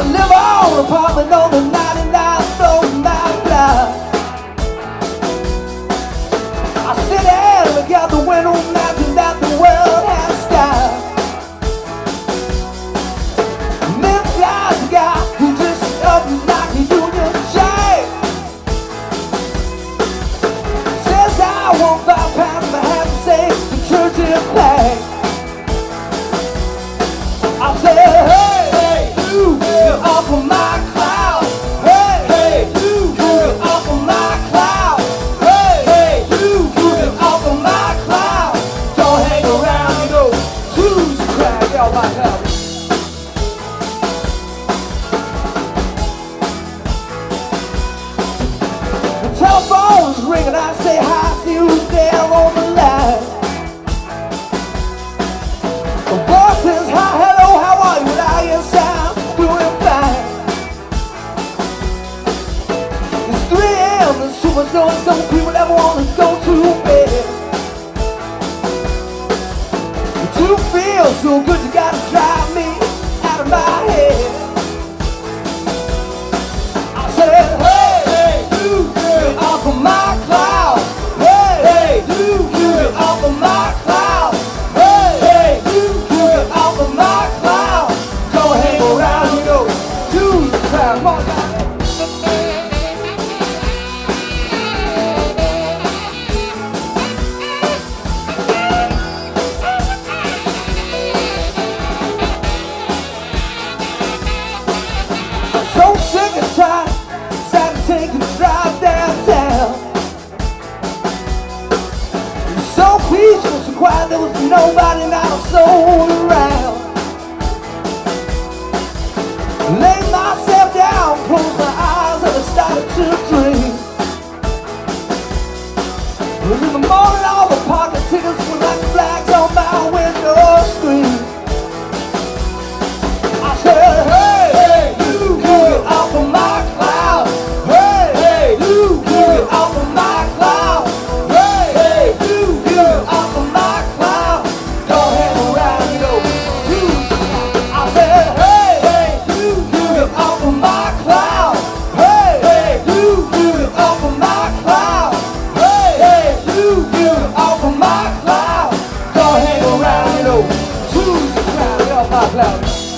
live on an apartment on the 99th floor of my block. I sit there and look out the window, imagine that the world has stopped. And then there's a guy who just up like a Union Jack. Says I want £5 for half the same the church in black. I said, hey, you get off of my cloud. Hey, you get off of my cloud. Hey, you get off of my cloud. Don't hang around, you know, choose to crack out my cloud. The telephone's ringing, I say hi, see who's there on the line. The boss says hi, hello, how are you? And I guess I'm doing fine. It's 3 a.m. There's too much noise, some people never want to go to bed. But you feel so good, you gotta drive me out of my head. I said, hey, you get off of my cloud. Hey, you get off of my cloud. Hey, you get off of my cloud. Don't hang around, you know, choose the crowd. Come on, guys. I'm so sick and tired, decided to take a drive downtown. It was so peaceful, so quiet, there was nobody, not a soul around. Laid myself down, closed my eyes, and I started to dream. But in the morning, all the parking tickets were like flags on my window screen. I said, hey, you get off of my cloud. Hey, you get off of my cloud. Hey, you get off of my cloud. Don't hang around, you know, I said, hey, you get off of my cloud. Hey, you get off of my cloud. Hey, you get off of my cloud. Don't hang around, you know, choose the crowd, get off my cloud.